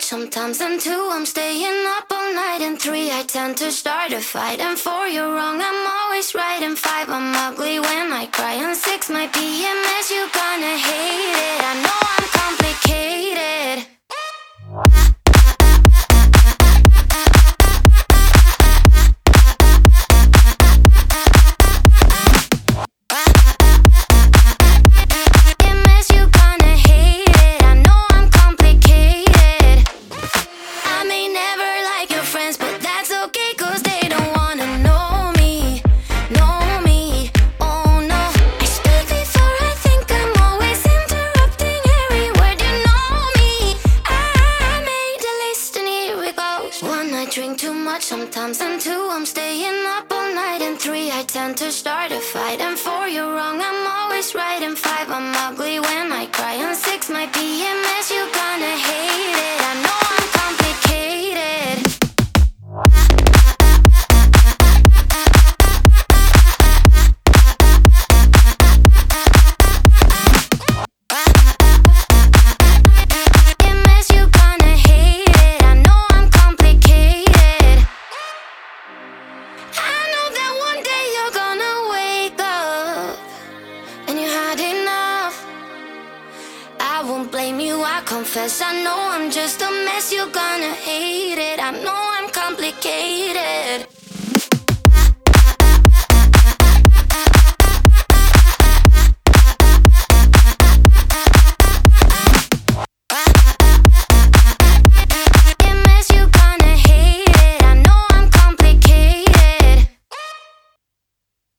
sometimes, and 2, I'm staying up all night, and 3, I tend to start a fight, and 4, you're wrong, I'm always right, and 5, I'm ugly when I cry, and 6, my PMS, you gonna hate it. I know I'm complicated. Drink too much sometimes, and 2, I'm staying up all night, and 3, I tend to start a fight, and 4, you're wrong, I'm always right, and 5, I'm ugly when I cry, and 6, my PMS, you gonna hate it. I know I'm complicated. I won't blame you, I confess. I know I'm just a mess, you're gonna hate it. I know I'm complicated.